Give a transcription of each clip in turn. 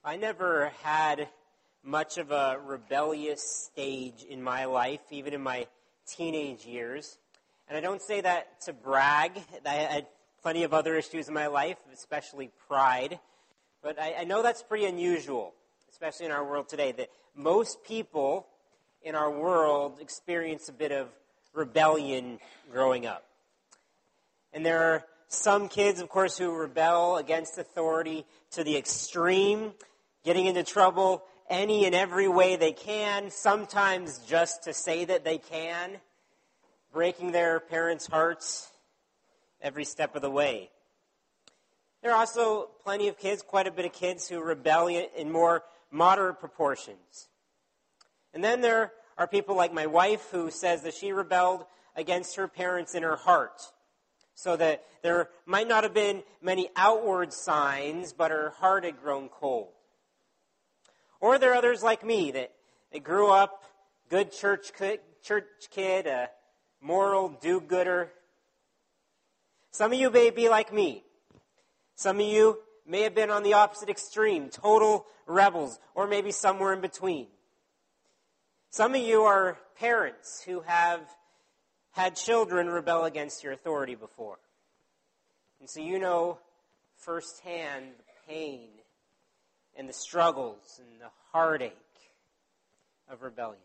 I never had much of a rebellious stage in my life, even in my teenage years. And I don't say that to brag. I had plenty of other issues in my life, especially pride. But I know that's pretty unusual, especially in our world today, that most people in our world experience a bit of rebellion growing up. And there are some kids, of course, who rebel against authority to the extreme, getting into trouble any and every way they can, sometimes just to say that they can, breaking their parents' hearts every step of the way. There are also plenty of kids, quite a bit of kids, who rebel in more moderate proportions. And then there are people like my wife who says that she rebelled against her parents in her heart, so that there might not have been many outward signs, but her heart had grown cold. Or there are others like me that grew up good church kid, a moral do-gooder. Some of you may be like me. Some of you may have been on the opposite extreme, total rebels, or maybe somewhere in between. Some of you are parents who have had children rebel against your authority before. And so you know firsthand the pain and the struggles and the heartache of rebellion.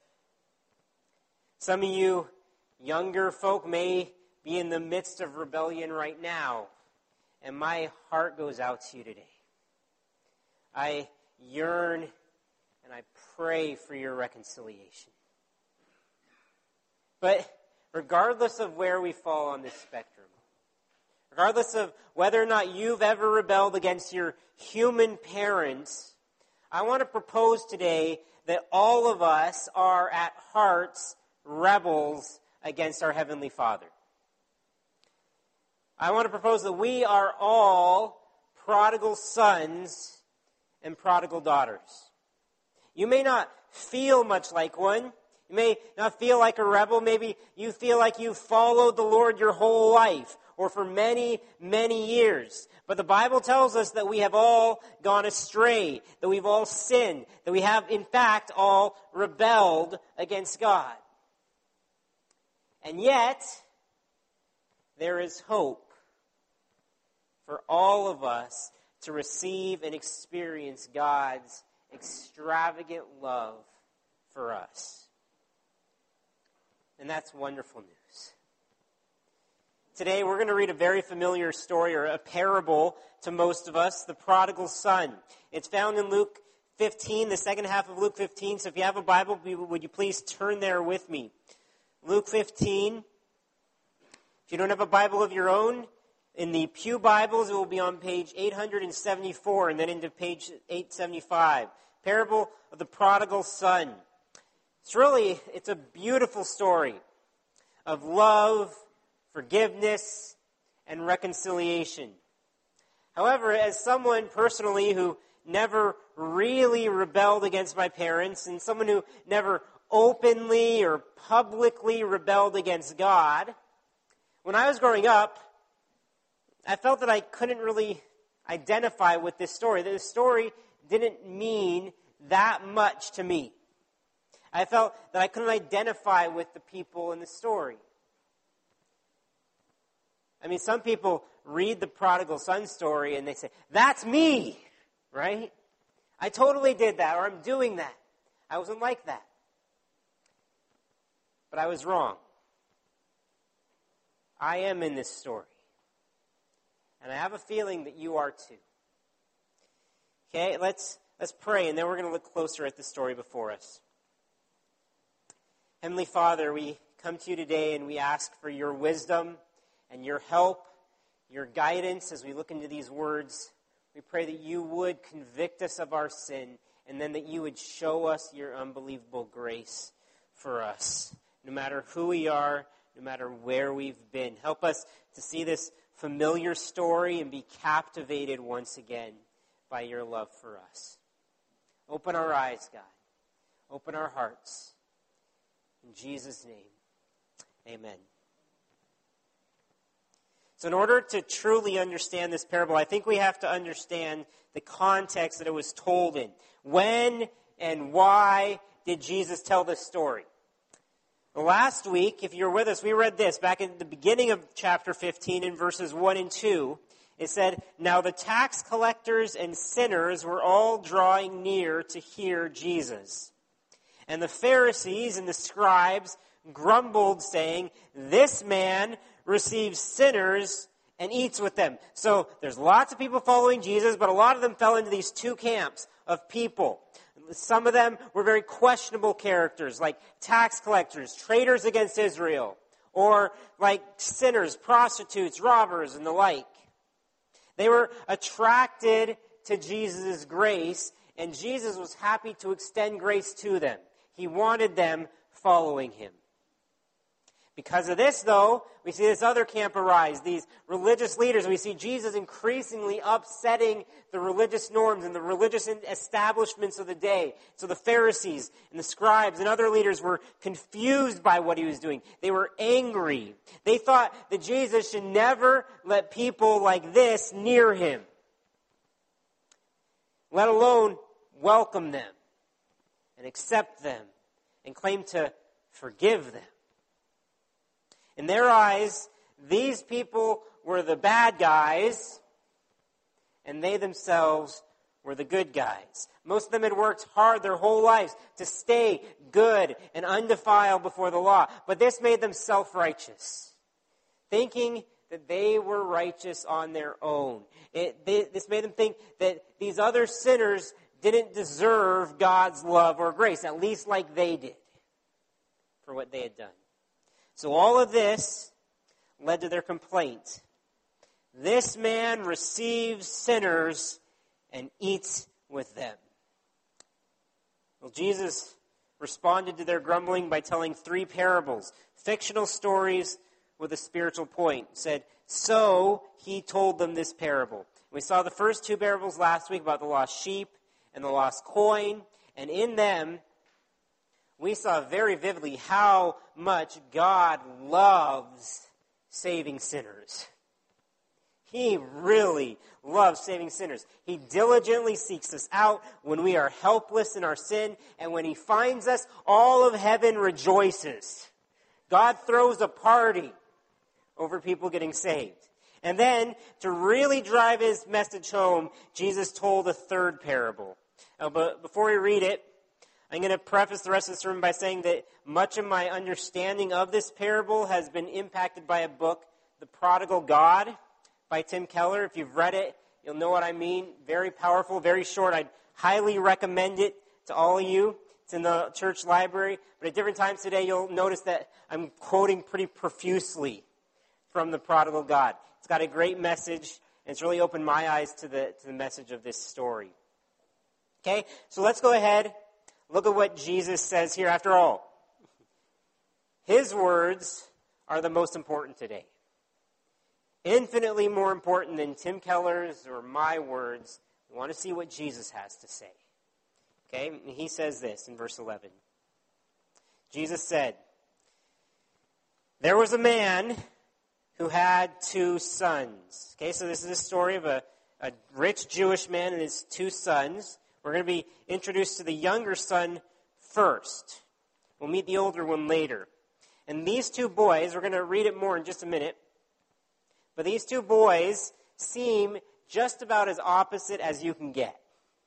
Some of you younger folk may be in the midst of rebellion right now, and my heart goes out to you today. I yearn and I pray for your reconciliation. But regardless of where we fall on this spectrum, regardless of whether or not you've ever rebelled against your human parents, I want to propose today that all of us are at hearts rebels against our Heavenly Father. I want to propose that we are all prodigal sons and prodigal daughters. You may not feel much like one. You may not feel like a rebel. Maybe you feel like you followed the Lord your whole life or for many, many years. But the Bible tells us that we have all gone astray, that we've all sinned, that we have, in fact, all rebelled against God. And yet, there is hope for all of us to receive and experience God's extravagant love for us. And that's wonderful news. Today we're going to read a very familiar story, or a parable to most of us, the prodigal son. It's found in Luke 15, the second half of Luke 15. So if you have a Bible, would you please turn there with me? Luke 15. If you don't have a Bible of your own, in the Pew Bibles, it will be on page 874 and then into page 875. Parable of the prodigal son. It's a beautiful story of love, forgiveness, and reconciliation. However, as someone personally who never really rebelled against my parents, and someone who never openly or publicly rebelled against God, when I was growing up, I felt that I couldn't really identify with this story. That this story didn't mean that much to me. I felt that I couldn't identify with the people in the story. I mean, some people read the prodigal son story and they say, that's me, right? I totally did that, or I'm doing that. I wasn't like that. But I was wrong. I am in this story. And I have a feeling that you are too. Okay, let's pray, and then we're going to look closer at the story before us. Heavenly Father, we come to you today and we ask for your wisdom and your help, your guidance as we look into these words. We pray that you would convict us of our sin, and then that you would show us your unbelievable grace for us, no matter who we are, no matter where we've been. Help us to see this familiar story and be captivated once again by your love for us. Open our eyes, God. Open our hearts. In Jesus' name, amen. So in order to truly understand this parable, I think we have to understand the context that it was told in. When and why did Jesus tell this story? Last week, if you're with us, we read this back in the beginning of chapter 15 in verses 1 and 2. It said, "Now the tax collectors and sinners were all drawing near to hear Jesus. And the Pharisees and the scribes grumbled, saying, 'This man receives sinners and eats with them.'" So there's lots of people following Jesus, but a lot of them fell into these two camps of people. Some of them were very questionable characters, like tax collectors, traitors against Israel, or like sinners, prostitutes, robbers, and the like. They were attracted to Jesus' grace, and Jesus was happy to extend grace to them. He wanted them following him. Because of this, though, we see this other camp arise, these religious leaders. We see Jesus increasingly upsetting the religious norms and the religious establishments of the day. So the Pharisees and the scribes and other leaders were confused by what he was doing. They were angry. They thought that Jesus should never let people like this near him, let alone welcome them and accept them and claim to forgive them. In their eyes, these people were the bad guys, and they themselves were the good guys. Most of them had worked hard their whole lives to stay good and undefiled before the law. But this made them self-righteous, thinking that they were righteous on their own. This made them think that these other sinners didn't deserve God's love or grace, at least like they did, for what they had done. So all of this led to their complaint. "This man receives sinners and eats with them." Well, Jesus responded to their grumbling by telling 3 parables, fictional stories with a spiritual point. He said, "So he told them this parable." We saw the first 2 parables last week about the lost sheep and the lost coin, and in them, we saw very vividly how much God loves saving sinners. He really loves saving sinners. He diligently seeks us out when we are helpless in our sin, and when he finds us, all of heaven rejoices. God throws a party over people getting saved. And then, to really drive his message home, Jesus told a 3rd parable. But before we read it, I'm going to preface the rest of this sermon by saying that much of my understanding of this parable has been impacted by a book, The Prodigal God, by Tim Keller. If you've read it, you'll know what I mean. Very powerful, very short. I'd highly recommend it to all of you. It's in the church library. But at different times today, you'll notice that I'm quoting pretty profusely from The Prodigal God. It's got a great message, and it's really opened my eyes to the message of this story. Okay, so let's go ahead. Look at what Jesus says here. After all, his words are the most important today. Infinitely more important than Tim Keller's or my words. We want to see what Jesus has to say. Okay, he says this in verse 11. Jesus said, "There was a man who had 2 sons." Okay, so this is a story of a rich Jewish man and his 2 sons. We're going to be introduced to the younger son first. We'll meet the older one later. And these 2 boys, we're going to read it more in just a minute, but these 2 boys seem just about as opposite as you can get.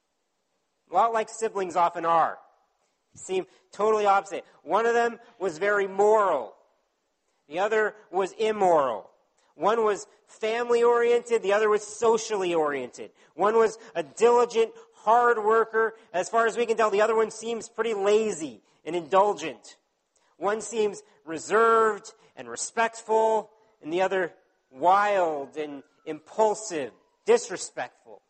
A lot like siblings often are. Seem totally opposite. One of them was very moral. The other was immoral. One was family-oriented. The other was socially oriented. One was a diligent, hard worker. As far as we can tell, the other one seems pretty lazy and indulgent. One seems reserved and respectful, and the other wild and impulsive, disrespectful.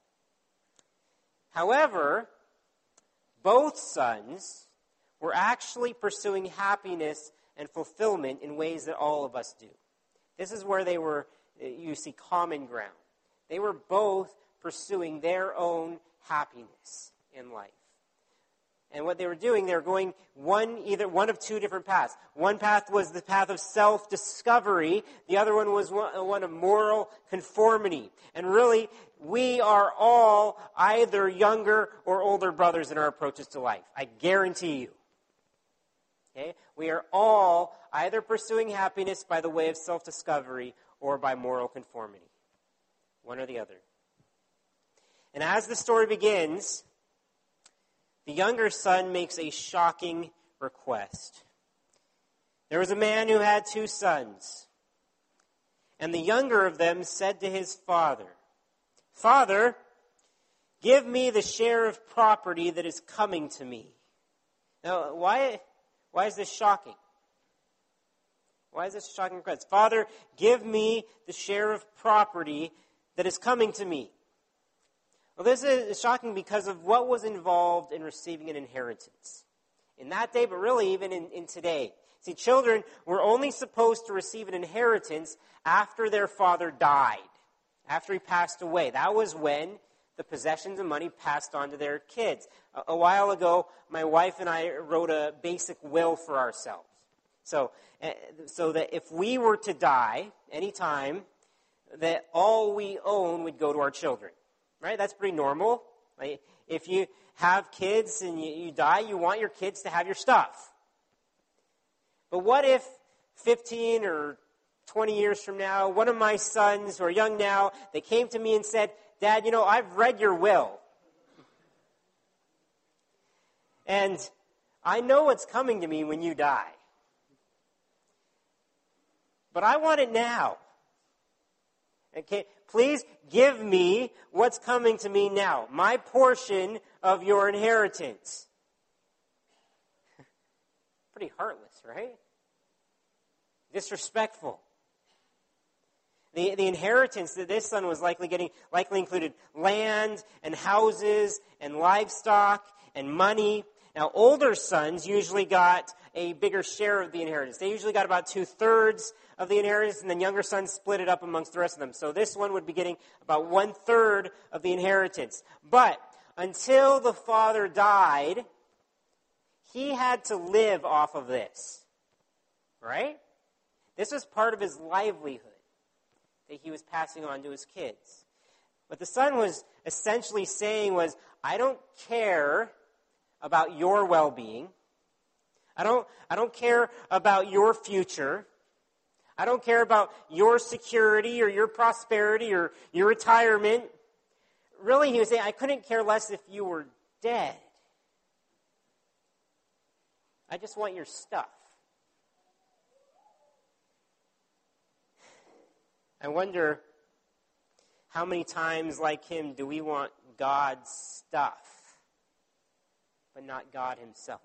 However, both sons were actually pursuing happiness and fulfillment in ways that all of us do. This is where you see common ground. They were both pursuing their own happiness in life. And what they were doing, they were going either one of two different paths. One path was the path of self-discovery. The other one was one of moral conformity. And really, we are all either younger or older brothers in our approaches to life. I guarantee you. Okay? We are all either pursuing happiness by the way of self-discovery or by moral conformity. One or the other. And as the story begins, the younger son makes a shocking request. There was a man who had 2 sons, and the younger of them said to his father, "Father, give me the share of property that is coming to me." Now, why is this shocking? Why is this a shocking request? "Father, give me the share of property that is coming to me." Well, this is shocking because of what was involved in receiving an inheritance. In that day, but really even in today. See, children were only supposed to receive an inheritance after their father died, after he passed away. That was when the possessions and money passed on to their kids. A while ago, my wife and I wrote a basic will for ourselves. So that if we were to die anytime, that all we own would go to our children. Right? That's pretty normal. Like, if you have kids and you die, you want your kids to have your stuff. But what if 15 or 20 years from now, one of my sons who are young now, they came to me and said, "Dad, I've read your will. And I know what's coming to me when you die. But I want it now. Okay, please give me what's coming to me now. My portion of your inheritance." Pretty heartless, right? Disrespectful. The inheritance that this son was likely getting likely included land and houses and livestock and money. Now, older sons usually got a bigger share of the inheritance. They usually got about 2/3 of the inheritance, and then younger sons split it up amongst the rest of them. So this one would be getting about 1/3 of the inheritance. But until the father died, he had to live off of this. Right? This was part of his livelihood that he was passing on to his kids. What the son was essentially saying was, I don't care about your well-being. I don't care about your future. I don't care about your security or your prosperity or your retirement. Really, he was saying, I couldn't care less if you were dead. I just want your stuff. I wonder how many times, like him, do we want God's stuff, but not God himself?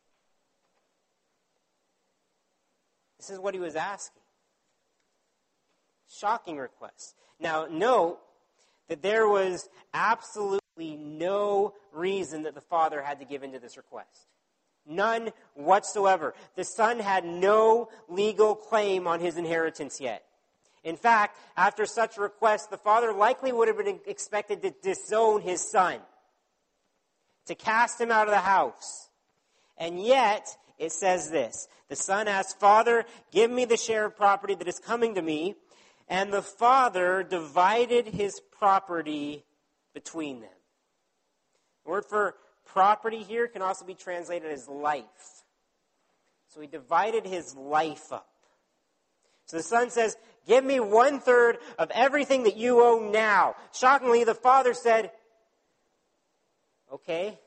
This is what he was asking. Shocking request. Now, note that there was absolutely no reason that the father had to give in to this request. None whatsoever. The son had no legal claim on his inheritance yet. In fact, after such a request, the father likely would have been expected to disown his son, to cast him out of the house. And yet, it says this. The son asked, "Father, give me the share of property that is coming to me." And the father divided his property between them. The word for property here can also be translated as life. So he divided his life up. So the son says, "Give me 1/3 of everything that you own now." Shockingly, the father said, "Okay."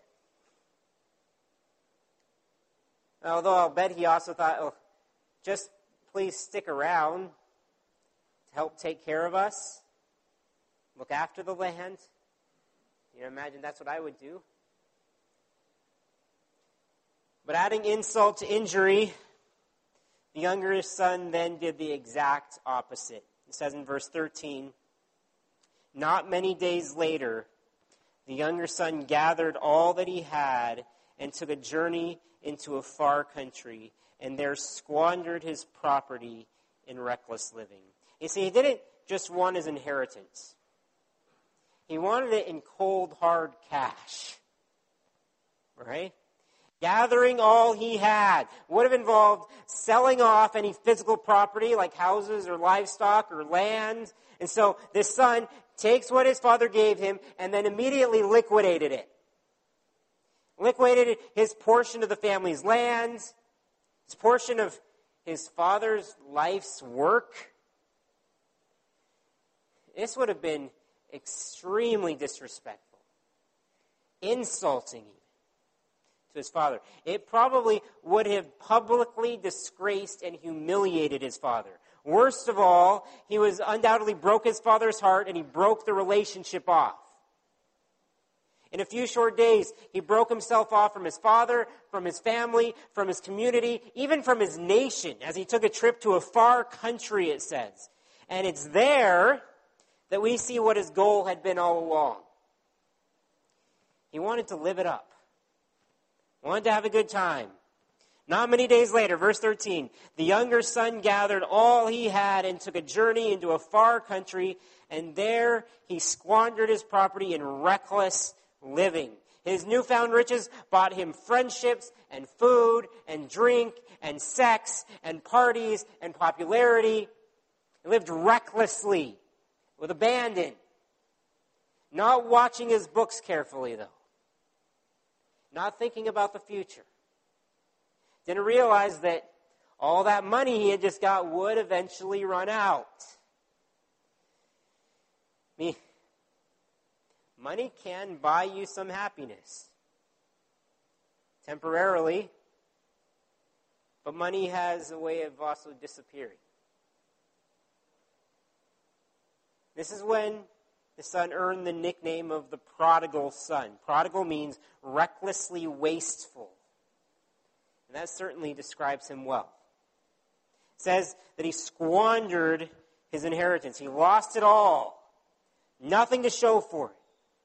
Although I'll bet he also thought, just please stick around to help take care of us, look after the land. Imagine that's what I would do. But adding insult to injury, the younger son then did the exact opposite. It says in verse 13, "Not many days later, the younger son gathered all that he had and took a journey into a far country, and there squandered his property in reckless living." You see, he didn't just want his inheritance. He wanted it in cold, hard cash. Right? Gathering all he had would have involved selling off any physical property like houses or livestock or land. And so this son takes what his father gave him and then immediately liquidated it. Liquidated his portion of the family's land, his portion of his father's life's work. This would have been extremely disrespectful, insulting even to his father. It probably would have publicly disgraced and humiliated his father. Worst of all, he was undoubtedly broke his father's heart and he broke the relationship off. In a few short days, he broke himself off from his father, from his family, from his community, even from his nation, as he took a trip to a far country, it says. And it's there that we see what his goal had been all along. He wanted to live it up. Wanted to have a good time. Not many days later, verse 13, the younger son gathered all he had and took a journey into a far country, and there he squandered his property in reckless living. His newfound riches bought him friendships and food and drink and sex and parties and popularity. He lived recklessly, with abandon. Not watching his books carefully, though. Not thinking about the future. Didn't realize that all that money he had just got would eventually run out. I mean, money can buy you some happiness. Temporarily. But money has a way of also disappearing. This is when the son earned the nickname of the prodigal son. Prodigal means recklessly wasteful. And that certainly describes him well. It says that he squandered his inheritance. He lost it all. Nothing to show for it.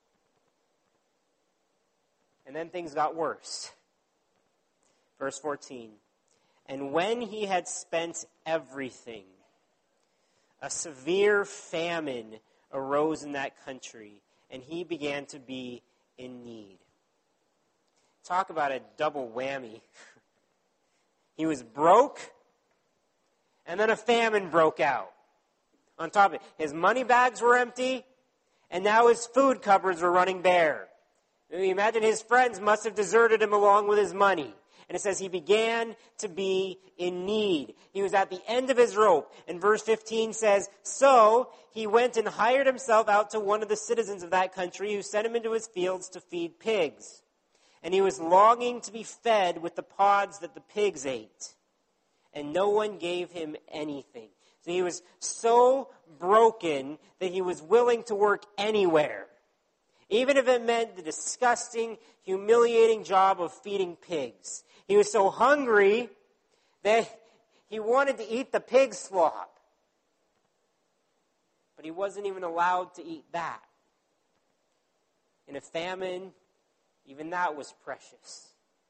And then things got worse. Verse 14. And when he had spent everything, a severe famine arose in that country, and he began to be in need. Talk about a double whammy. He was broke, and then a famine broke out. On top of it, his money bags were empty, and now his food cupboards were running bare. Imagine his friends must have deserted him along with his money. And it says he began to be in need. He was at the end of his rope. And verse 15 says, so he went and hired himself out to one of the citizens of that country, who sent him into his fields to feed pigs. And he was longing to be fed with the pods that the pigs ate. And no one gave him anything. So he was so broken that he was willing to work anywhere. Even if it meant the disgusting, humiliating job of feeding pigs. He was so hungry that he wanted to eat the pig slop. But he wasn't even allowed to eat that. In a famine, even that was precious.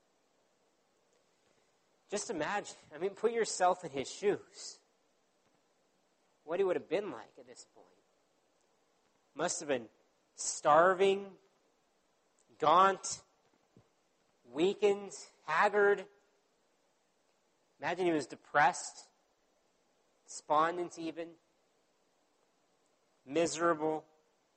Just imagine, put yourself in his shoes. What he would have been like at this point. Must have been starving, gaunt, weakened, haggard. Imagine he was depressed, despondent even, miserable.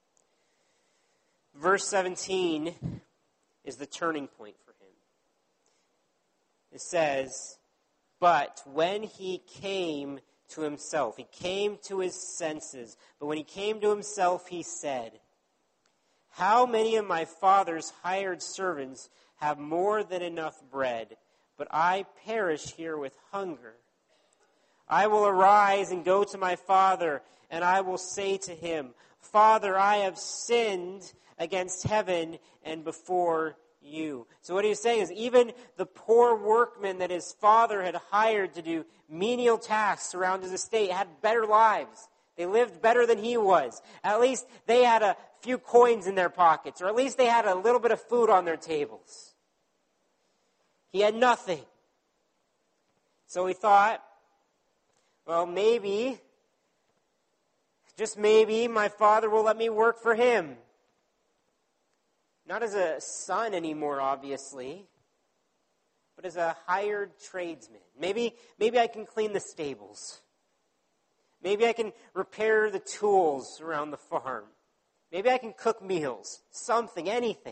Verse 17 is the turning point for him. It says, but when he came to himself, he came to his senses, but when he came to himself, he said, how many of my father's hired servants have more than enough bread, but I perish here with hunger? I will arise and go to my father, and I will say to him, Father, I have sinned against heaven and before you. So what he's saying is even the poor workmen that his father had hired to do menial tasks around his estate had better lives. They lived better than he was. At least they had a few coins in their pockets, or at least they had a little bit of food on their tables. He had nothing. So he thought, well, maybe, just maybe, my father will let me work for him. Not as a son anymore, obviously, but as a hired tradesman. Maybe I can clean the stables. Maybe I can repair the tools around the farm. Maybe I can cook meals. Something, anything.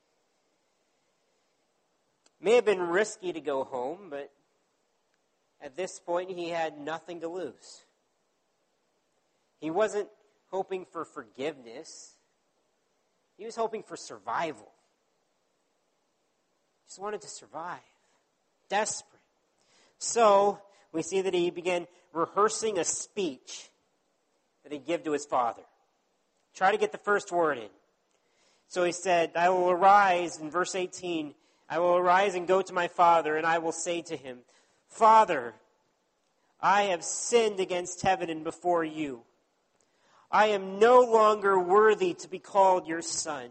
May have been risky to go home, but at this point he had nothing to lose. He wasn't hoping for forgiveness. He was hoping for survival. He just wanted to survive. Desperate. So, we see that he began rehearsing a speech that he'd give to his father. Try to get the first word in. So he said, I will arise, in verse 18, I will arise and go to my father, and I will say to him, Father, I have sinned against heaven and before you. I am no longer worthy to be called your son.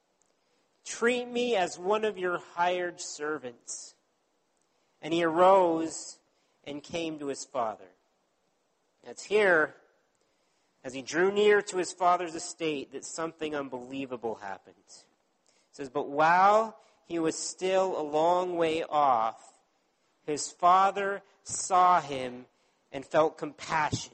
Treat me as one of your hired servants. And he arose and came to his father. It's here, as he drew near to his father's estate, that something unbelievable happened. It says, but while he was still a long way off, his father saw him and felt compassion,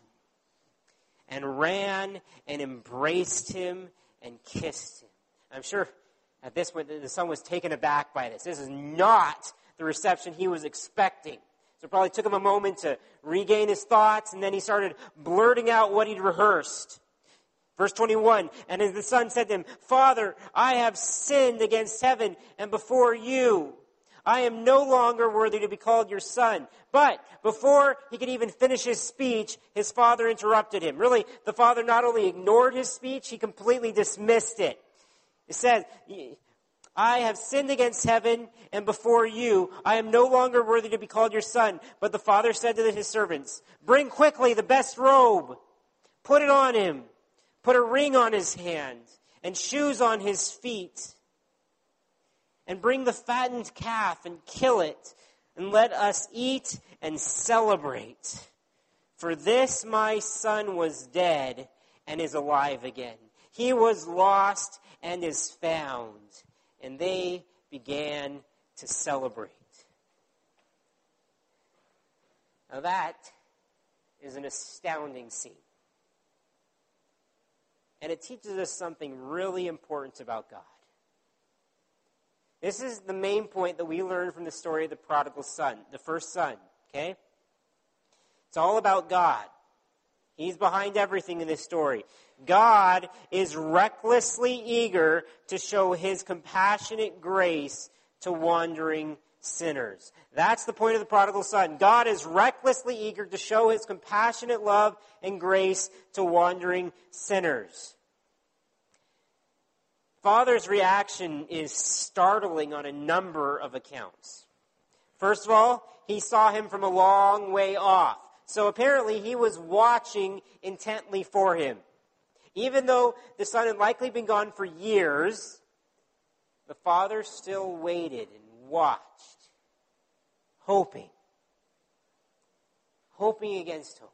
and ran and embraced him and kissed him. I'm sure at this point the son was taken aback by this. This is not the reception he was expecting. So it probably took him a moment to regain his thoughts, and then he started blurting out what he'd rehearsed. Verse 21, and as the son said to him, Father, I have sinned against heaven and before you. I am no longer worthy to be called your son. But before he could even finish his speech, his father interrupted him. Really, the father not only ignored his speech, he completely dismissed it. It says, I have sinned against heaven and before you. I am no longer worthy to be called your son. But the father said to his servants, bring quickly the best robe. Put it on him. Put a ring on his hand and shoes on his feet. And bring the fattened calf and kill it. And let us eat and celebrate. For this my son was dead and is alive again. He was lost and is found. And they began to celebrate. Now that is an astounding scene. And it teaches us something really important about God. This is the main point that we learn from the story of the prodigal son, the first son, okay? It's all about God. He's behind everything in this story. God is recklessly eager to show his compassionate grace to wandering sinners. That's the point of the prodigal son. God is recklessly eager to show his compassionate love and grace to wandering sinners. Father's reaction is startling on a number of accounts. First of all, he saw him from a long way off. So apparently he was watching intently for him. Even though the son had likely been gone for years, the father still waited and watched, hoping against hope.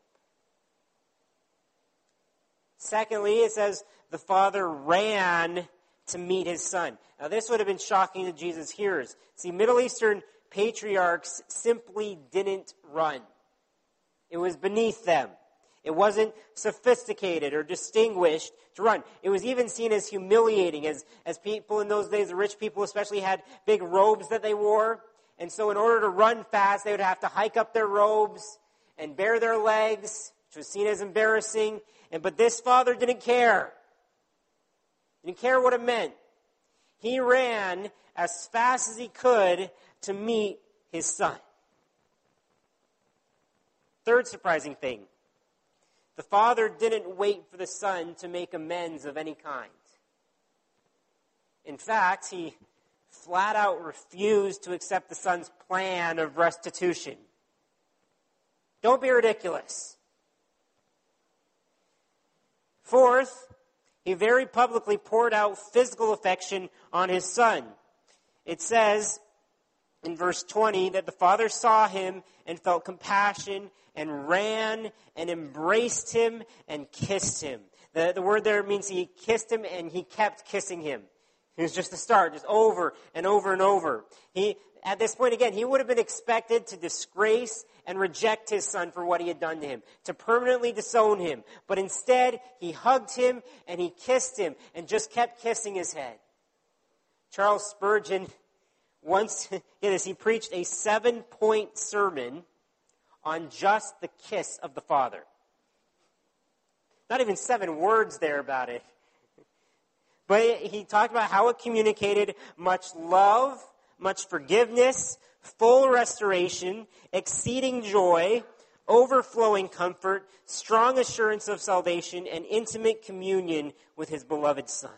Secondly, it says the father ran to meet his son. Now this would have been shocking to Jesus' hearers. See, Middle Eastern patriarchs simply didn't run. It was beneath them. It wasn't sophisticated or distinguished to run. It was even seen as humiliating, as people in those days, the rich people especially, had big robes that they wore. And so in order to run fast, they would have to hike up their robes and bare their legs, which was seen as embarrassing. But this father didn't care. Didn't care what it meant. He ran as fast as he could to meet his son. Third surprising thing. The father didn't wait for the son to make amends of any kind. In fact, he flat out refused to accept the son's plan of restitution. Don't be ridiculous. Fourth, he very publicly poured out physical affection on his son. It says in verse 20 that the father saw him and felt compassion and ran and embraced him and kissed him. The word there means he kissed him and he kept kissing him. It was just the start, just over and over and over. At this point, again, he would have been expected to disgrace and reject his son for what he had done to him, to permanently disown him. But instead, he hugged him and he kissed him and just kept kissing his head. Charles Spurgeon once, he preached a 7-point sermon on just the kiss of the Father. Not even 7 words there about it. But he talked about how it communicated much love, much forgiveness, full restoration, exceeding joy, overflowing comfort, strong assurance of salvation, and intimate communion with his beloved Son.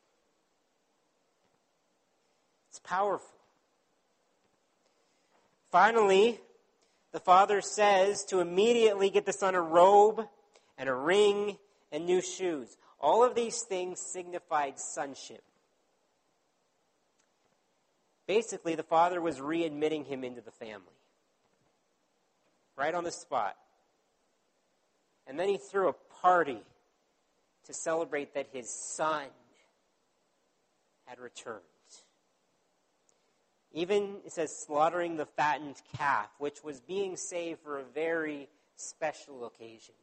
It's powerful. Finally, the Father says to immediately get the Son a robe and a ring and new shoes. All of these things signified sonship. Basically, the Father was readmitting him into the family. Right on the spot. And then he threw a party to celebrate that his Son had returned. Even, it says, slaughtering the fattened calf, which was being saved for a very special occasion.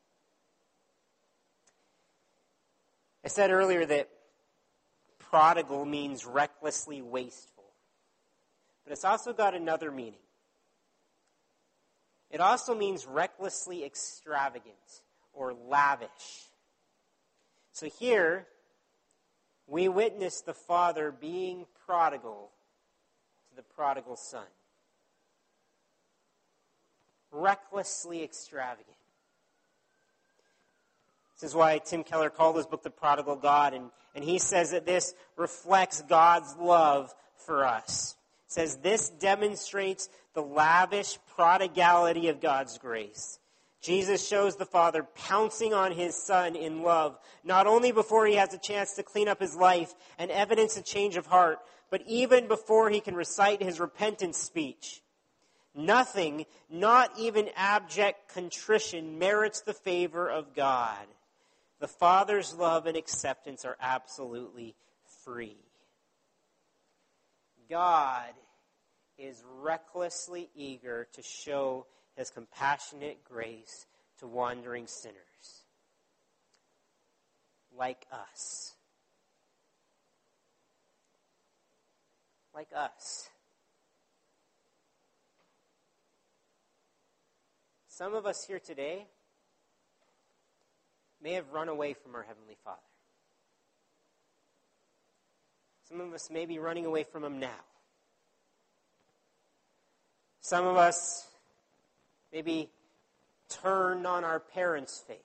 I said earlier that prodigal means recklessly wasteful. But it's also got another meaning. It also means recklessly extravagant or lavish. So here, we witness the Father being prodigal to the prodigal Son. Recklessly extravagant. This is why Tim Keller called his book The Prodigal God, and he says that this reflects God's love for us. It says this demonstrates the lavish prodigality of God's grace. Jesus shows the Father pouncing on his Son in love, not only before he has a chance to clean up his life and evidence a change of heart, but even before he can recite his repentance speech. Nothing, not even abject contrition, merits the favor of God. The Father's love and acceptance are absolutely free. God is recklessly eager to show his compassionate grace to wandering sinners like us. Like us. Some of us here today may have run away from our Heavenly Father. Some of us may be running away from him now. Some of us maybe turned on our parents' faith.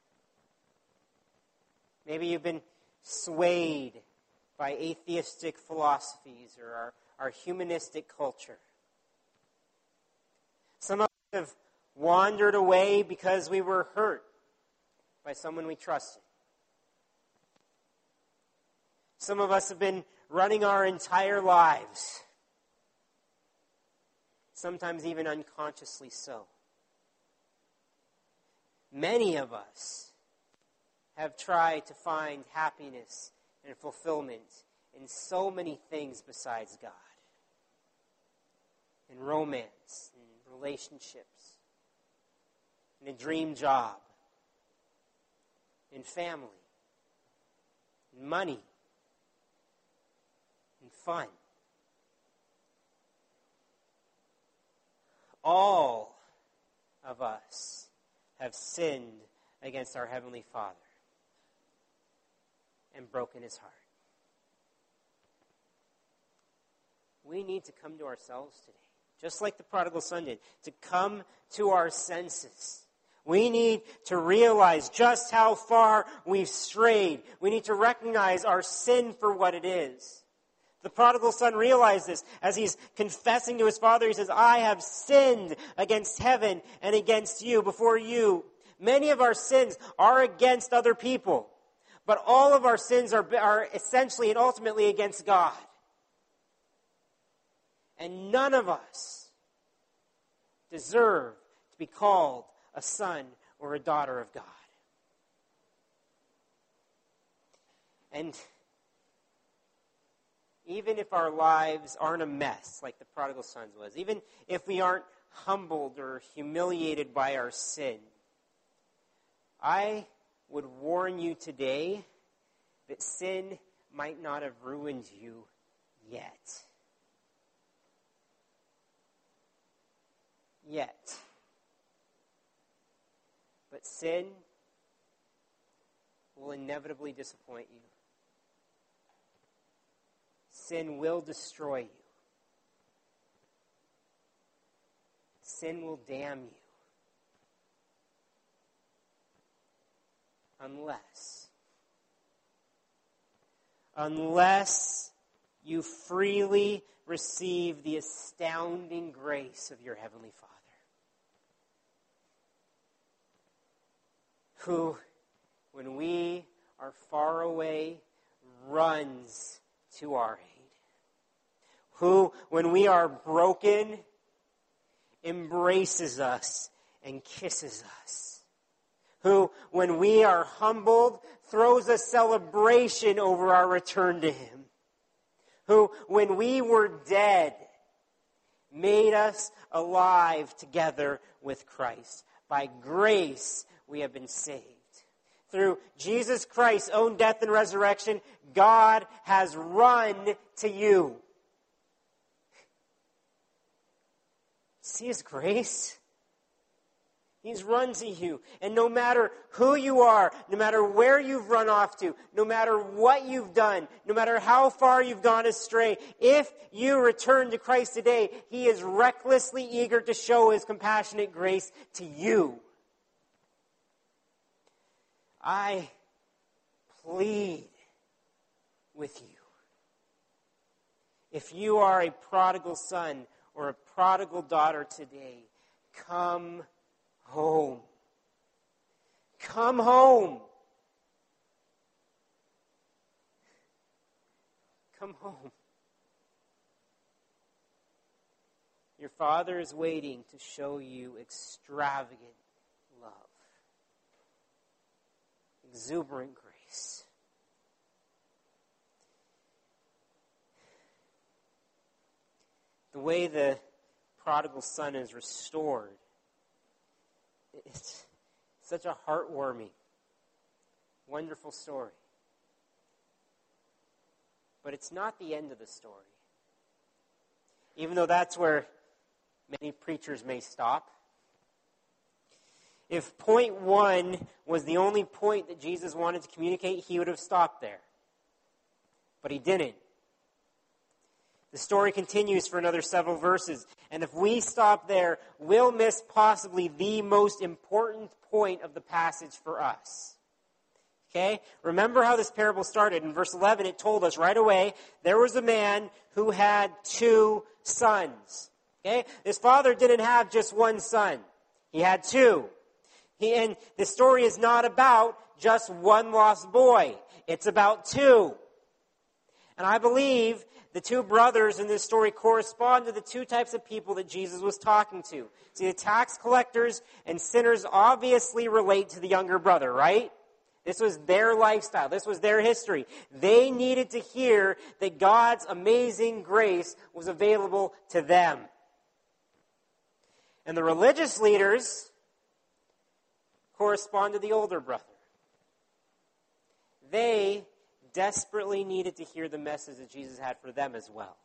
Maybe you've been swayed by atheistic philosophies or our humanistic culture. Some of us have wandered away because we were hurt by someone we trusted. Some of us have been running our entire lives, sometimes even unconsciously so. Many of us have tried to find happiness and fulfillment in so many things besides God. In romance, in relationships, in a dream job, in family, in money, in fun. All of us have sinned against our Heavenly Father and broken his heart. We need to come to ourselves today, just like the prodigal son did, to come to our senses. We need to realize just how far we've strayed. We need to recognize our sin for what it is. The prodigal son realized this as he's confessing to his father. He says, I have sinned against heaven and against you, before you. Many of our sins are against other people, but all of our sins are essentially and ultimately against God. And none of us deserve to be called a son or a daughter of God. And even if our lives aren't a mess like the prodigal son's was, even if we aren't humbled or humiliated by our sin, I would warn you today that sin might not have ruined you yet. Yet. But sin will inevitably disappoint you. Sin will destroy you. Sin will damn you. Unless you freely receive the astounding grace of your Heavenly Father, who, when we are far away, runs to our aid. Who, when we are broken, embraces us and kisses us. Who, when we are humbled, throws a celebration over our return to Him. Who, when we were dead, made us alive together with Christ. By grace, we have been saved. Through Jesus Christ's own death and resurrection, God has run to you. See His grace? He's run to you. And no matter who you are, no matter where you've run off to, no matter what you've done, no matter how far you've gone astray, if you return to Christ today, He is recklessly eager to show His compassionate grace to you. I plead with you. If you are a prodigal son or a prodigal daughter today, come home. Come home. Come home. Your Father is waiting to show you extravagant love. Exuberant grace. The way the prodigal son is restored, it's such a heartwarming, wonderful story. But it's not the end of the story. Even though that's where many preachers may stop. If point 1 was the only point that Jesus wanted to communicate, He would have stopped there. But He didn't. The story continues for another several verses. And if we stop there, we'll miss possibly the most important point of the passage for us. Okay? Remember how this parable started. In verse 11, it told us right away, there was a man who had 2 sons. Okay? This father didn't have just one son. He had 2. And the story is not about just one lost boy. It's about 2. And I believe the 2 brothers in this story correspond to the 2 types of people that Jesus was talking to. See, the tax collectors and sinners obviously relate to the younger brother, right? This was their lifestyle. This was their history. They needed to hear that God's amazing grace was available to them. And the religious leaders correspond to the older brother. They desperately needed to hear the message that Jesus had for them as well.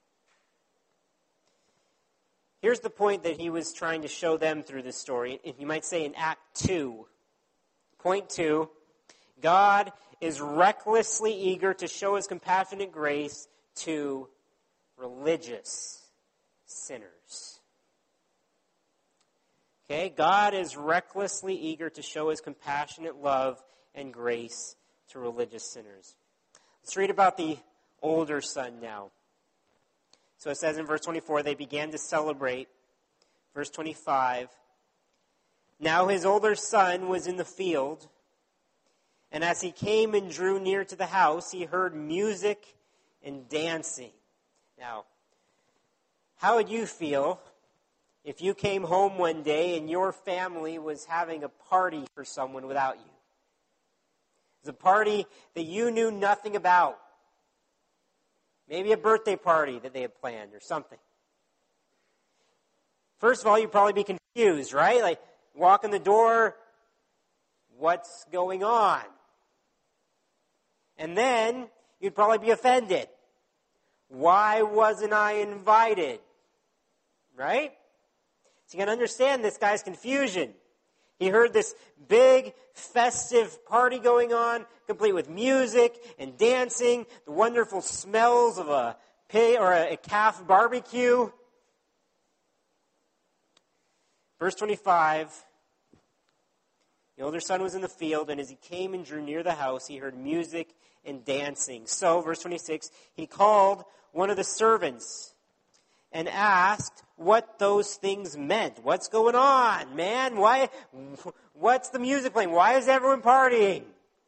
Here's the point that He was trying to show them through this story. You might say in Act 2. Point 2, God is recklessly eager to show His compassionate grace to religious sinners. Okay, God is recklessly eager to show His compassionate love and grace to religious sinners. Let's read about the older son now. So it says in verse 24, they began to celebrate. Verse 25, now his older son was in the field, and as he came and drew near to the house, he heard music and dancing. Now, how would you feel if you came home one day and your family was having a party for someone without you? It was a party that you knew nothing about. Maybe a birthday party that they had planned or something. First of all, you'd probably be confused, right? Like, walk in the door, what's going on? And then you'd probably be offended. Why wasn't I invited? Right? So you can understand this guy's confusion. He heard this big, festive party going on, complete with music and dancing, the wonderful smells of a pig or a calf barbecue. Verse 25, the older son was in the field, and as he came and drew near the house, he heard music and dancing. So, verse 26, he called one of the servants and asked what those things meant. What's going on, man? What's the music playing? Why is everyone partying?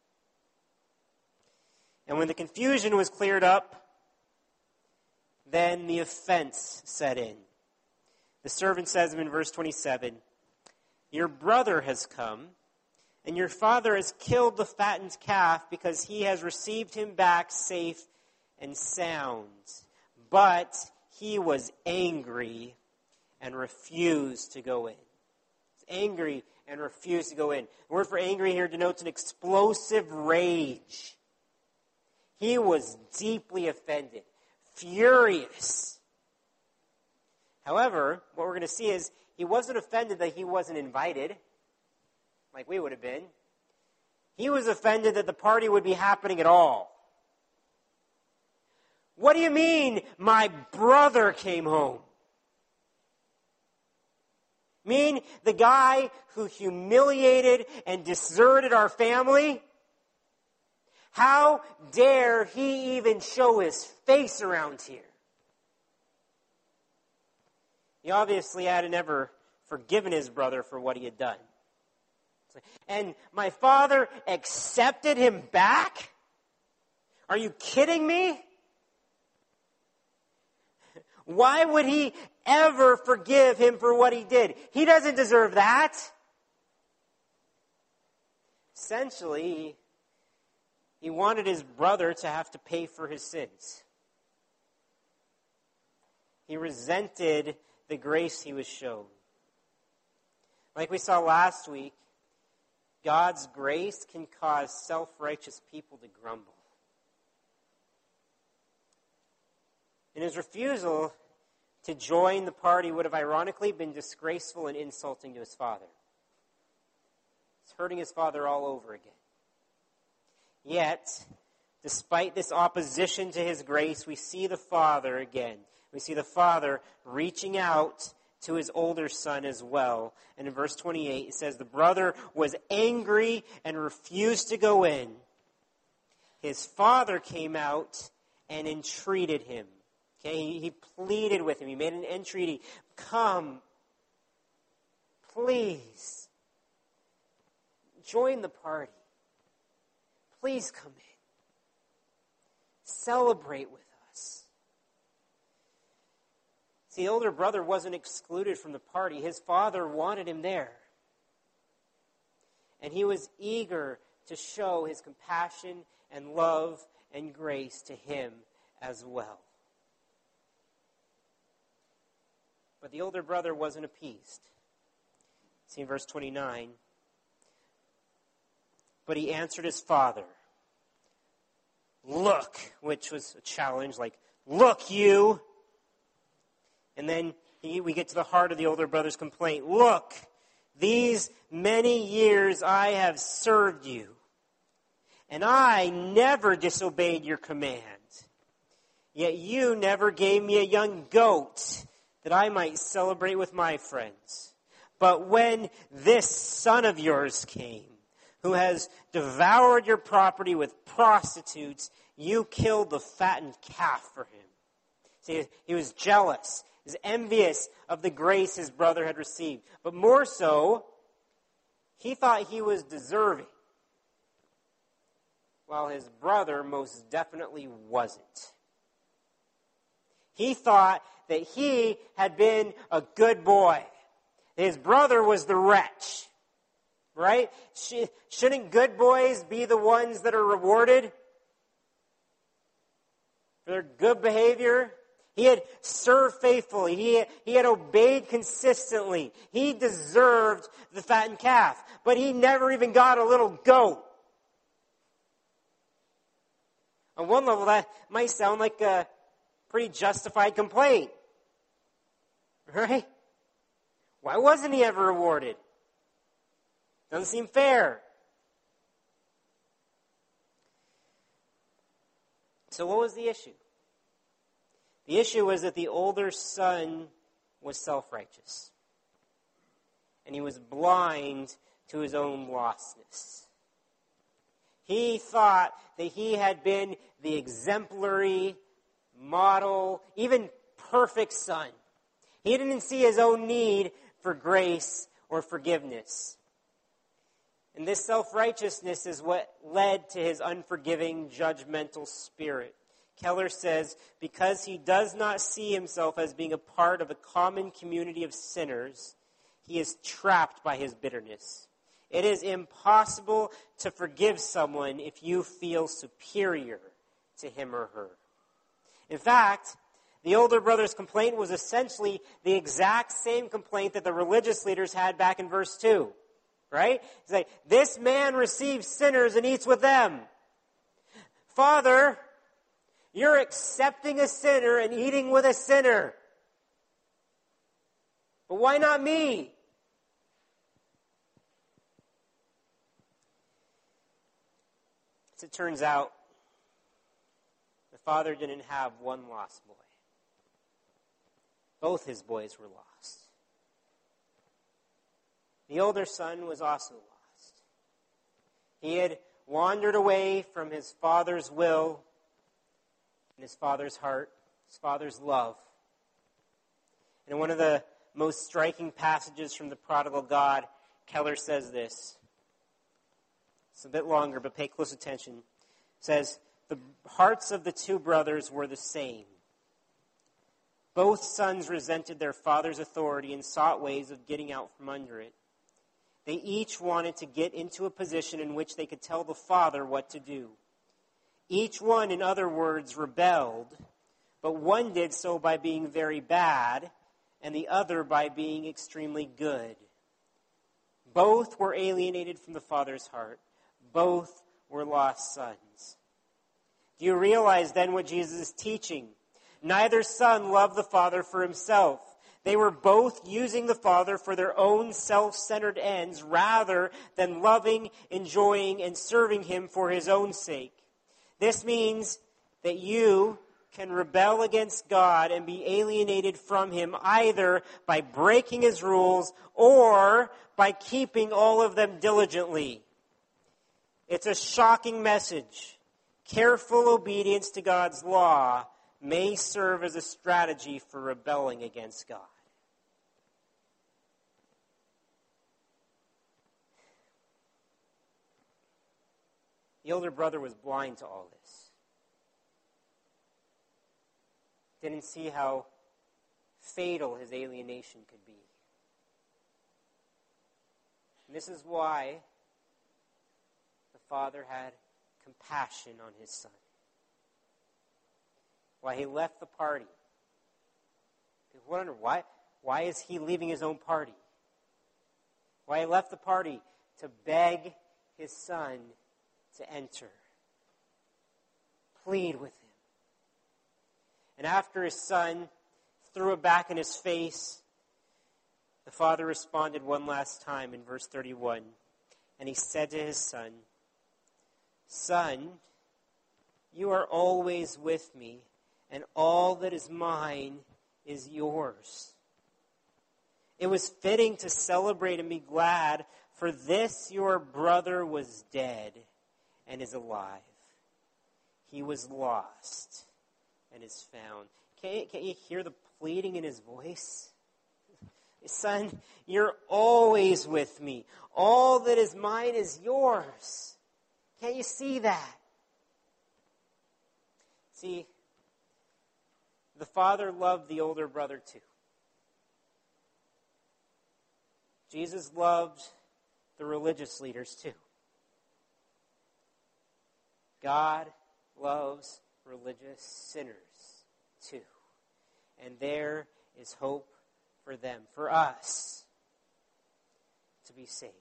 And when the confusion was cleared up, then the offense set in. The servant says in verse 27, your brother has come, and your father has killed the fattened calf because he has received him back safe and sound. But he was angry and refused to go in. He's angry and refused to go in. The word for angry here denotes an explosive rage. He was deeply offended, furious. However, what we're going to see is he wasn't offended that he wasn't invited, like we would have been. He was offended that the party would be happening at all. What do you mean, my brother came home? Mean the guy who humiliated and deserted our family? How dare he even show his face around here? He obviously hadn't never forgiven his brother for what he had done. And my father accepted him back? Are you kidding me? Why would he ever forgive him for what he did? He doesn't deserve that. Essentially, he wanted his brother to have to pay for his sins. He resented the grace he was shown. Like we saw last week, God's grace can cause self-righteous people to grumble. And his refusal to join the party would have ironically been disgraceful and insulting to his father. It's hurting his father all over again. Yet, despite this opposition to his grace, we see the father again. We see the father reaching out to his older son as well. And in verse 28, it says, the brother was angry and refused to go in. His father came out and entreated him. Okay, he pleaded with him. He made an entreaty. Come, please, join the party. Please come in. Celebrate with us. See, the older brother wasn't excluded from the party. His father wanted him there. And he was eager to show his compassion and love and grace to him as well. But the older brother wasn't appeased. See in verse 29. But he answered his father, look, which was a challenge, like, look, you. And then we get to the heart of the older brother's complaint. Look, these many years I have served you, and I never disobeyed your command. Yet you never gave me a young goat that I might celebrate with my friends. But when this son of yours came, who has devoured your property with prostitutes, you killed the fattened calf for him. See, he was jealous. He was envious of the grace his brother had received. But more so, he thought he was deserving, while his brother most definitely wasn't. He thought that he had been a good boy. His brother was the wretch. Right? Shouldn't good boys be the ones that are rewarded for their good behavior. He had served faithfully. He had obeyed consistently. He deserved the fattened calf. But he never even got a little goat. On one level, that might sound like a pretty justified complaint. Right? Why wasn't he ever rewarded? Doesn't seem fair. So what was the issue? The issue was that the older son was self-righteous. And he was blind to his own lostness. He thought that he had been the exemplary, model, even perfect son. He didn't see his own need for grace or forgiveness. And this self-righteousness is what led to his unforgiving, judgmental spirit. Keller says, because he does not see himself as being a part of a common community of sinners, he is trapped by his bitterness. It is impossible to forgive someone if you feel superior to him or her. In fact, the older brother's complaint was essentially the exact same complaint that the religious leaders had back in verse 2. Right? He's like, this man receives sinners and eats with them. Father, you're accepting a sinner and eating with a sinner. But why not me? As it turns out, the father didn't have one lost boy. Both his boys were lost. The older son was also lost. He had wandered away from his father's will and his father's heart, his father's love. And in one of the most striking passages from the prodigal God, Keller says this. It's a bit longer, but pay close attention. It says, the hearts of the two brothers were the same. Both sons resented their father's authority and sought ways of getting out from under it. They each wanted to get into a position in which they could tell the father what to do. Each one, in other words, rebelled, but one did so by being very bad, and the other by being extremely good. Both were alienated from the father's heart. Both were lost sons. Do you realize then what Jesus is teaching? Neither son loved the father for himself. They were both using the Father for their own self-centered ends rather than loving, enjoying, and serving him for his own sake. This means that you can rebel against God and be alienated from him either by breaking his rules or by keeping all of them diligently. It's a shocking message. Careful obedience to God's law may serve as a strategy for rebelling against God. The older brother was blind to all this. Didn't see how fatal his alienation could be. And this is why the father had compassion on his son. Why he left the party. People wonder, why is he leaving his own party? Why he left the party to beg his son to enter. Plead with him. And after his son threw it back in his face, the father responded one last time in verse 31. And he said to his son, Son, you are always with me, and all that is mine is yours. It was fitting to celebrate and be glad, for this your brother was dead and is alive. He was lost and is found. Can't you hear the pleading in his voice? Son, you're always with me. All that is mine is yours. Can't you see that? See, the father loved the older brother too. Jesus loved the religious leaders too. God loves religious sinners too. And there is hope for them, for us, to be saved.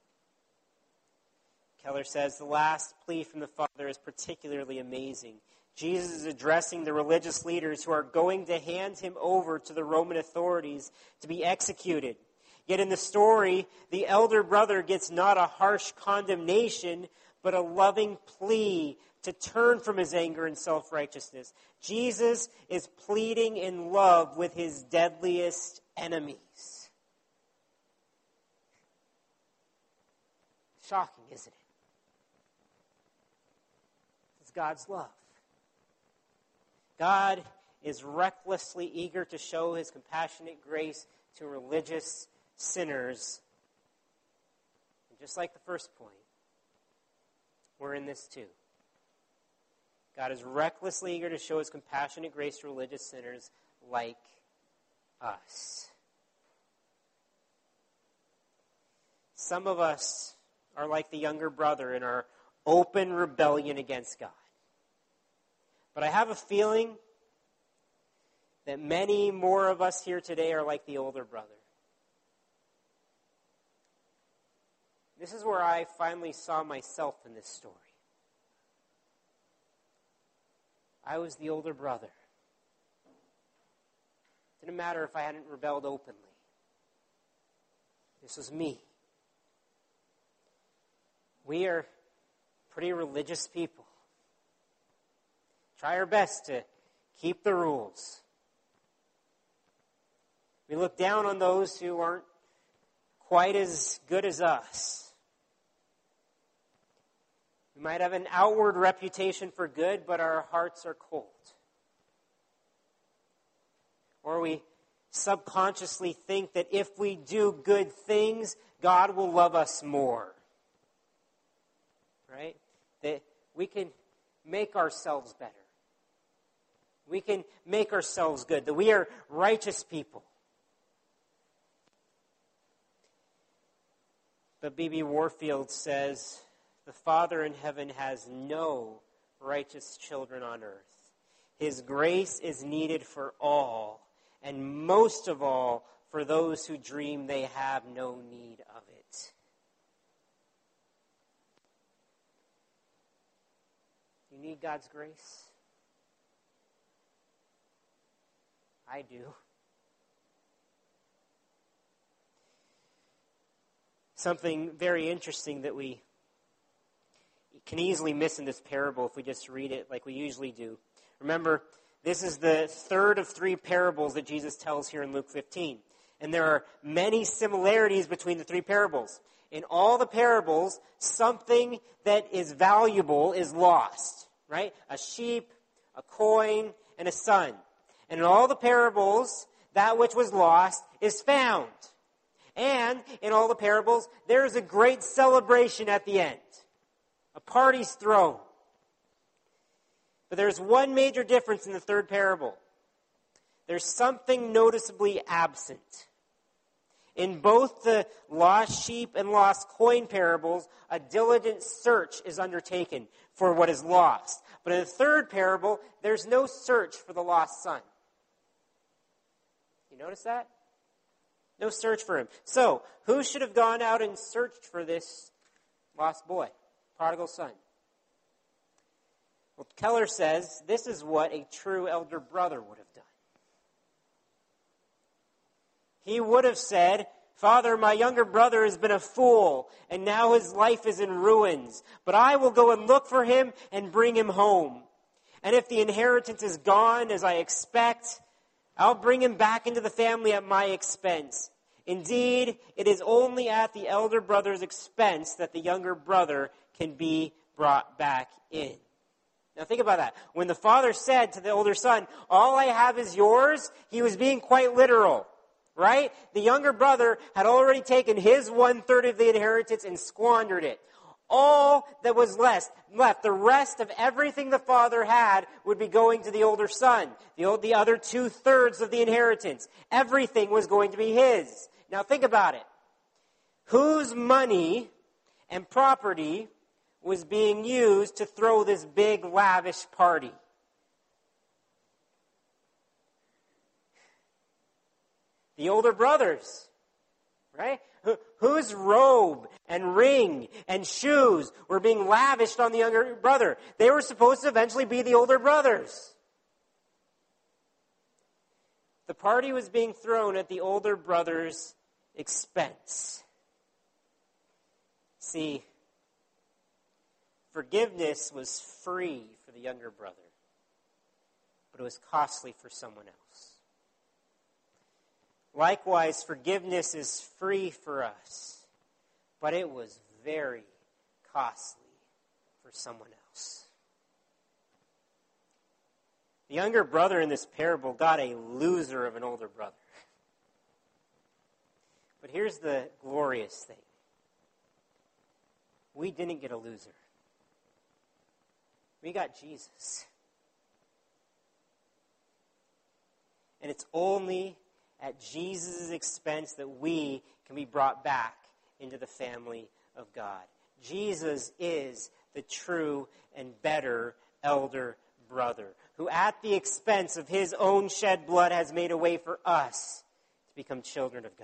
Keller says the last plea from the Father is particularly amazing. Jesus is addressing the religious leaders who are going to hand him over to the Roman authorities to be executed. Yet in the story, the elder brother gets not a harsh condemnation, but a loving plea to turn from his anger and self-righteousness. Jesus is pleading in love with his deadliest enemies. Shocking, isn't it? It's God's love. God is recklessly eager to show his compassionate grace to religious sinners. And just like the first point, we're in this too. God is recklessly eager to show his compassionate grace to religious sinners like us. Some of us are like the younger brother in our open rebellion against God. But I have a feeling that many more of us here today are like the older brother. This is where I finally saw myself in this story. I was the older brother. It didn't matter if I hadn't rebelled openly. This was me. We are pretty religious people. Try our best to keep the rules. We look down on those who aren't quite as good as us. We might have an outward reputation for good, but our hearts are cold. Or we subconsciously think that if we do good things, God will love us more. Right? That we can make ourselves better. We can make ourselves good. That we are righteous people. But B.B. Warfield says, the Father in heaven has no righteous children on earth. His grace is needed for all, and most of all, for those who dream they have no need of it. You need God's grace? I do. Something very interesting that we can easily miss in this parable if we just read it like we usually do. Remember, this is the third of 3 parables that Jesus tells here in Luke 15. And there are many similarities between the 3 parables. In all the parables, something that is valuable is lost, right? A sheep, a coin, and a son. And in all the parables, that which was lost is found. And in all the parables, there is a great celebration at the end. A party's thrown. But there's one major difference in the third parable. There's something noticeably absent. In both the lost sheep and lost coin parables, a diligent search is undertaken for what is lost. But in the third parable, there's no search for the lost son. You notice that? No search for him. So, who should have gone out and searched for this lost boy, prodigal son? Well, Keller says this is what a true elder brother would have done. He would have said, Father, my younger brother has been a fool, and now his life is in ruins. But I will go and look for him and bring him home. And if the inheritance is gone, as I expect, I'll bring him back into the family at my expense. Indeed, it is only at the elder brother's expense that the younger brother can be brought back in. Now think about that. When the father said to the older son, all I have is yours, he was being quite literal, right? The younger brother had already taken his 1/3 of the inheritance and squandered it. All that was left, the rest of everything the father had would be going to the older son. The other 2/3 of the inheritance. Everything was going to be his. Now think about it. Whose money and property was being used to throw this big lavish party? The older brothers, right? Whose robe and ring and shoes were being lavished on the younger brother? They were supposed to eventually be the older brothers. The party was being thrown at the older brother's expense. See, forgiveness was free for the younger brother, but it was costly for someone else. Likewise, forgiveness is free for us, but it was very costly for someone else. The younger brother in this parable got a loser of an older brother. But here's the glorious thing. We didn't get a loser. We got Jesus. And it's only at Jesus' expense that we can be brought back into the family of God. Jesus is the true and better elder brother, who at the expense of his own shed blood has made a way for us to become children of God.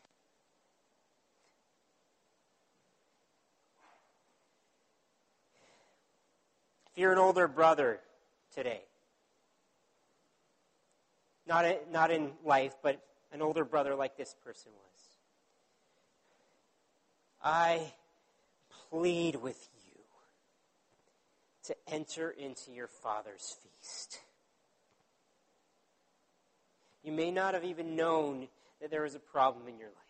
If you're an older brother today, not in life, but an older brother like this person was, I plead with you to enter into your Father's feast. You may not have even known that there was a problem in your life.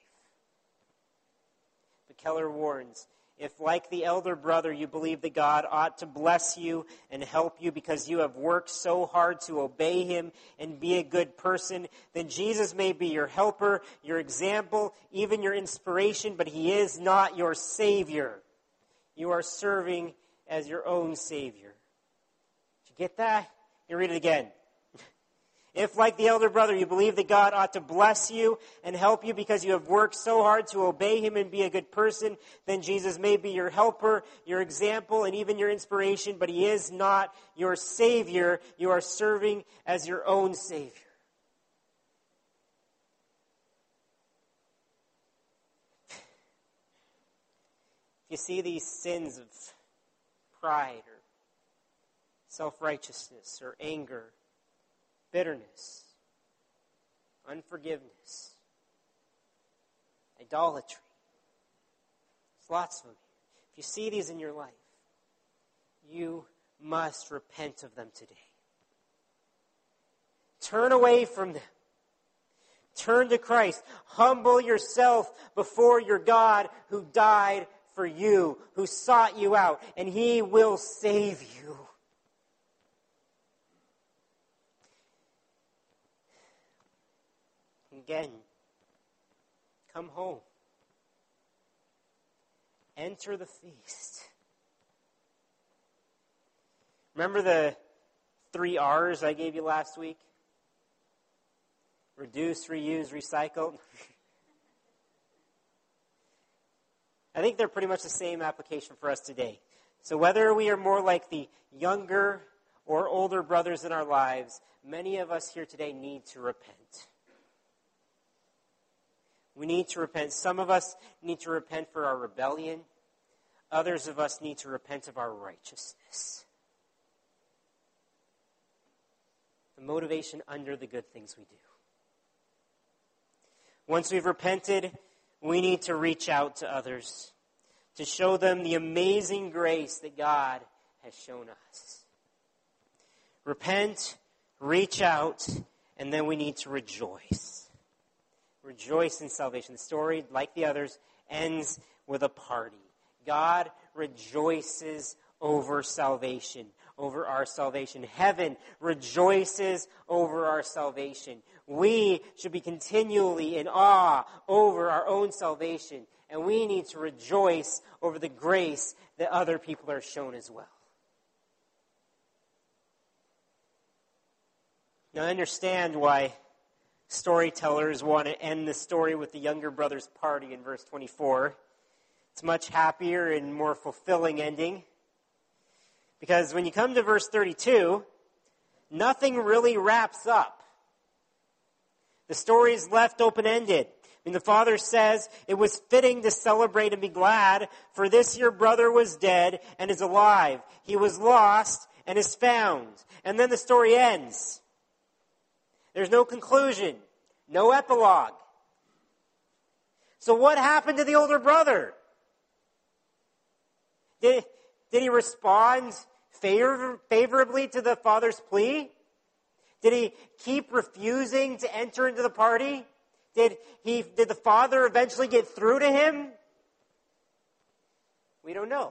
But Keller warns, if, like the elder brother, you believe that God ought to bless you and help you because you have worked so hard to obey him and be a good person, then Jesus may be your helper, your example, even your inspiration, but he is not your Savior. You are serving as your own Savior. Did you get that? You read it again. If, like the elder brother, you believe that God ought to bless you and help you because you have worked so hard to obey him and be a good person, then Jesus may be your helper, your example, and even your inspiration, but he is not your Savior. You are serving as your own Savior. If you see these sins of pride or self-righteousness or anger, bitterness, unforgiveness, idolatry. There's lots of them. If you see these in your life, you must repent of them today. Turn away from them. Turn to Christ. Humble yourself before your God who died for you, who sought you out, and he will save you. Again, come home. Enter the feast. Remember the 3 R's I gave you last week? Reduce, reuse, recycle. I think they're pretty much the same application for us today. So whether we are more like the younger or older brothers in our lives, many of us here today need to repent. We need to repent. Some of us need to repent for our rebellion. Others of us need to repent of our righteousness. The motivation under the good things we do. Once we've repented, we need to reach out to others to show them the amazing grace that God has shown us. Repent, reach out, and then we need to rejoice. Rejoice in salvation. The story, like the others, ends with a party. God rejoices over salvation, over our salvation. Heaven rejoices over our salvation. We should be continually in awe over our own salvation, and we need to rejoice over the grace that other people are shown as well. Now, I understand why storytellers want to end the story with the younger brother's party in verse 24. It's a much happier and more fulfilling ending. Because when you come to verse 32, nothing really wraps up. The story is left open-ended. The Father says, it was fitting to celebrate and be glad, for this your brother was dead and is alive. He was lost and is found. And then the story ends. There's no conclusion, no epilogue. So what happened to the older brother? Did he respond favorably to the Father's plea? Did he keep refusing to enter into the party? Did the Father eventually get through to him? We don't know.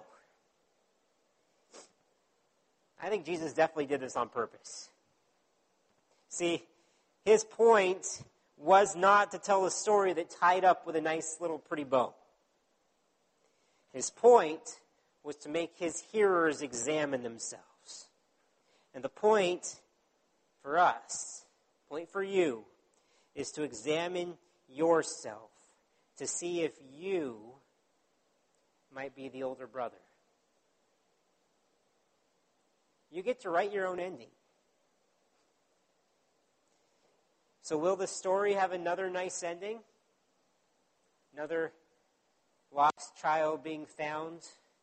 I think Jesus definitely did this on purpose. See, his point was not to tell a story that tied up with a nice little pretty bow. His point was to make his hearers examine themselves. And the point for us, point for you, is to examine yourself to see if you might be the older brother. You get to write your own ending. So will the story have another nice ending? Another lost child being found?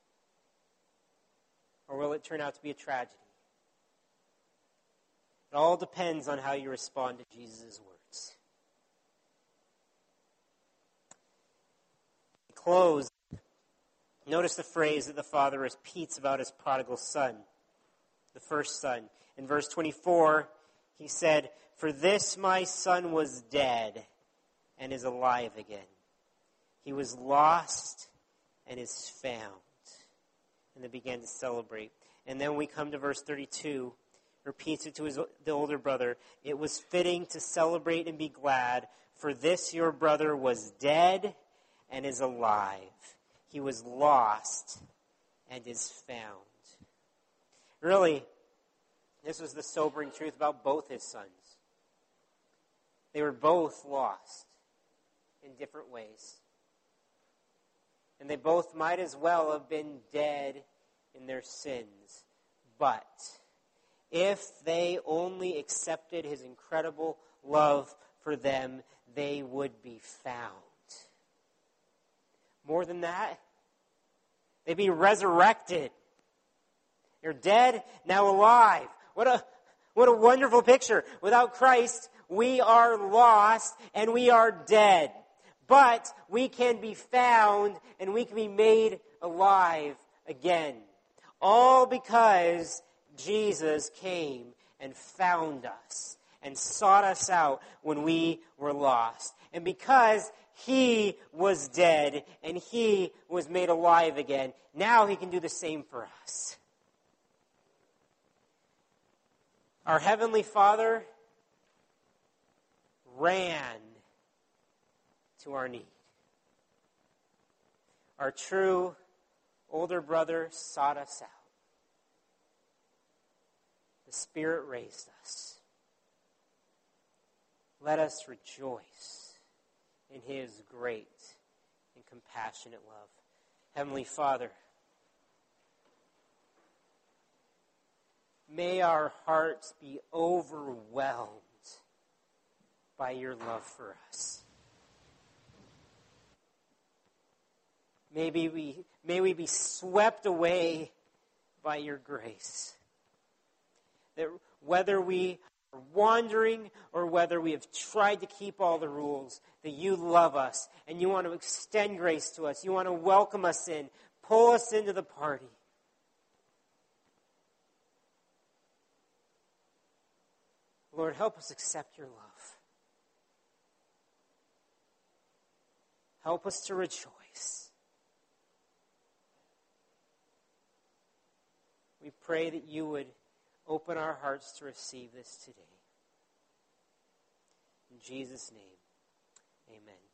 Or will it turn out to be a tragedy? It all depends on how you respond to Jesus' words. To close, notice the phrase that the Father repeats about his prodigal son, the first son. In verse 24, he said, "For this my son was dead and is alive again. He was lost and is found." And they began to celebrate. And then we come to verse 32, repeats it to the older brother. "It was fitting to celebrate and be glad, for this your brother was dead and is alive. He was lost and is found." Really, this was the sobering truth about both his sons. They were both lost in different ways. And they both might as well have been dead in their sins. But if they only accepted his incredible love for them, they would be found. More than that, they'd be resurrected. They're dead, now alive. What a wonderful picture. Without Christ, we are lost and we are dead. But we can be found and we can be made alive again. All because Jesus came and found us and sought us out when we were lost. And because he was dead and he was made alive again, now he can do the same for us. Our Heavenly Father ran to our need. Our true older brother sought us out. The Spirit raised us. Let us rejoice in his great and compassionate love. Heavenly Father, may our hearts be overwhelmed by your love for us. May we be swept away by your grace. That whether we are wandering or whether we have tried to keep all the rules, that you love us and you want to extend grace to us. You want to welcome us in, pull us into the party. Lord, help us accept your love. Help us to rejoice. We pray that you would open our hearts to receive this today. In Jesus' name, amen.